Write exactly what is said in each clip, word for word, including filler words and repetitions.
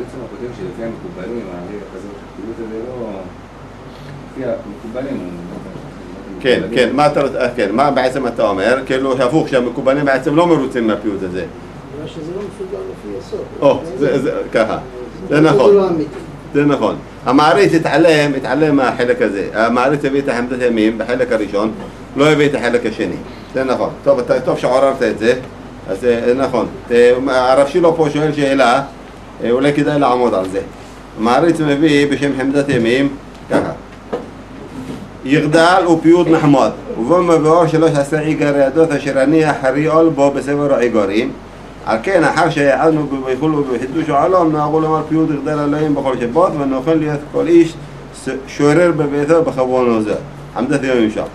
בעצם הכותב שלפי המקובלים, הרי כזה הכתיבות הזה לא... לפי המקובלים... כן, כן, מה אתה, כן, מה בעצם אתה אומר? כאילו הפוך, שהמקובלים בעצם לא מרוצים מהפיוט הזה. בגלל שזה לא מסודר לפי הסוף. או, זה, זה, ככה. זה נכון. זה נכון. המעריץ התעלם, התעלם מהחלק הזה. המעריץ הביא את החמדת הימים בחלק הראשון, לא הביא את החלק השני. זה נכון. טוב, טוב שעוררת את זה. אז זה נכון. הרב שילו פה שואל שאלה, אולי כדאי לעמוד על זה. המעריץ מביא בשם חמדת ימים, ככה. יגדל הוא פיוט נחמד, ובו מבואר שלוש עשרה עיקריות אשר הניח הריאול בו בספר העיקרים. על כן, אחר שיעדנו בייחול ובחידוש העולם, נהגו לומר פיוט יגדל אלוהים בכל שבת, ונוכל להיות כל איש שורר בביתו בכוון זה. חמדת ימים שם.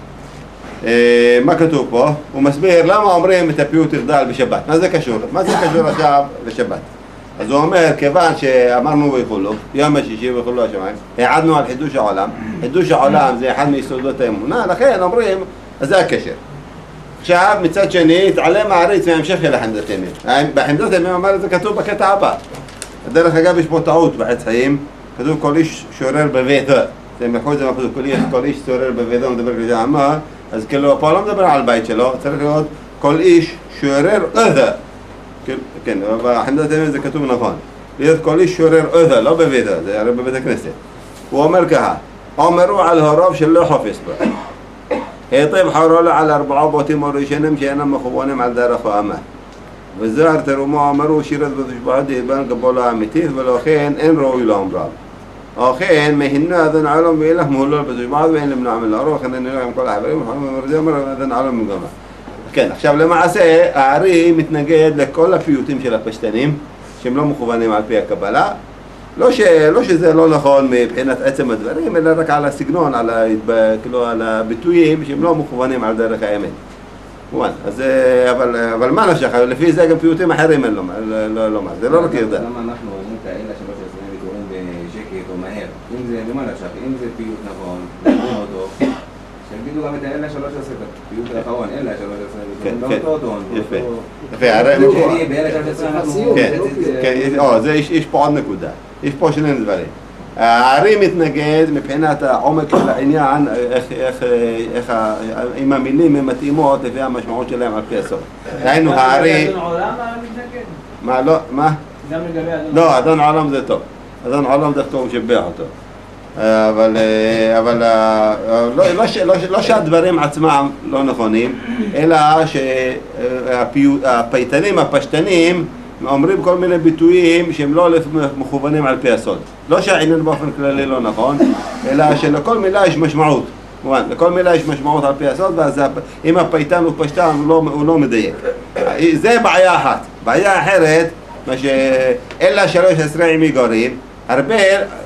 מה כתוב פה? הוא מסביר למה אומרים את הפיוט יגדל בשבת. מה זה קשור? מה זה קשור עכשיו לשבת? אז הוא אומר, כיוון שאמרנו ויכולו, יום השישי ויכולו השמיים, העדנו על חידוש העולם. חידוש העולם זה אחד מיסודות האמונה, לכן אומרים, אז זה הקשר. עכשיו, מצד שני, התעלם מעריץ מהמשך של החמדת ימים. בחמדת ימים אמר את זה כתוב בקטע הבא. דרך אגב, יש פה טעות בחץ חיים, כתוב כל איש שורר בביתו. זה מחוץ זה מחוץ, כל איש שורר בביתו, מדבר כזה אמר, אז כאילו, פה לא מדבר על בית שלו, צריך להיות כל איש שורר אוהה. כן, בחמדת הימים זה כתוב נכון. להיות כל איש שורר אוהה, לא בביתו, זה הרי בבית הכנסת. הוא אומר ככה, אומרו על הוריו שלא חופש בו. היטיב חורו לו על ארבעה בתים הראשונים שאינם מכוונים על דרך האמת. וזוהר תרומו אמרו שירת בתשבחות דיבן קבלה אמיתית, ולכן אין ראוי לאומרם. אכן, מהינו אדון עולם ואילך מהולל בתשבחות ואין למנוע מלארו, לכן אני רואה עם כל החברים, וחברים ומרדי אומר אדון עולם מגמה. כן, עכשיו למעשה, הארי מתנגד לכל הפיוטים של הפשטנים, שהם לא מכוונים על פי הקבלה. לא, ש... לא שזה לא נכון מבחינת עצם הדברים, אלא רק על הסגנון, על, ה... כאילו, על הביטויים שהם לא מכוונים על דרך האמת. מובן, אז, אבל, אבל מה נשך? לפי זה גם פיוטים אחרים אין לומר, לא, לא, זה לא רק ירדה. למה אנחנו אומרים כאלה שלוש עשרה וקוראים בשקט או מהר? אם זה, למה נשך? אם זה פיוט נכון, נקרוא אותו, שיגידו גם את האלה שלוש עשרה, פיוט האחרון, אלה שלוש עשרה וקוראים באותו טון. יפה, יפה, הרי... כן, יש פה עוד נקודה. יש פה שני דברים. הארי מתנגד מבחינת העומק של העניין, איך, איך, איך, אם המילים הן מתאימות לפי המשמעות שלהם על פי הסוף. היינו הארי... אדון עולם מתנגד? מה, לא, מה? גם לגבי אדון עולם. לא, אדון עולם זה טוב. אדון עולם דווקא הוא משבח אותו. אבל, אבל לא, לא, לא, לא שהדברים עצמם לא נכונים, אלא שהפייטנים, הפשטנים, אומרים כל מיני ביטויים שהם לא מכוונים על פי הסוד. לא שהעניין באופן כללי לא נכון, אלא שלכל מילה יש משמעות. לכל מילה יש משמעות על פי הסוד, ואז אם הפייטן הוא פשטן הוא לא, הוא לא מדייק. זה בעיה אחת. בעיה אחרת, מה שאלה שלוש עשרה עם איגורים, הרבה